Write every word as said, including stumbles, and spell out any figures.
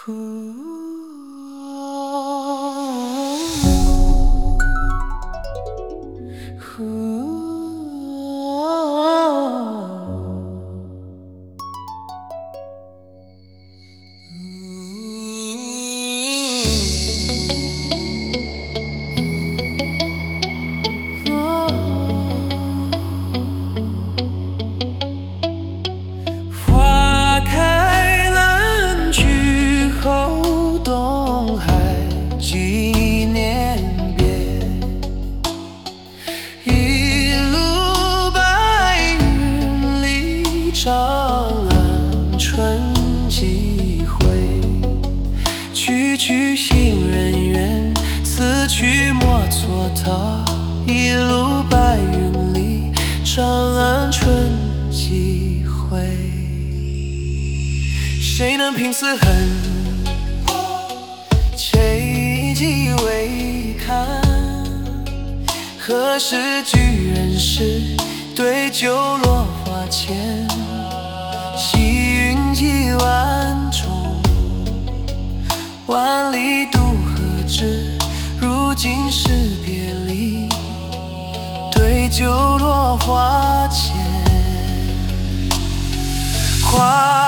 花开了，去后东海纪念别，一路白云里长安春几回，区区行人缘，此去莫蹉跎，一路白云里长安春几回。谁能平此恨，且几未看？何时举人世，对酒落花前？细云几万重，万里渡何至？如今是别离，对酒落花前。花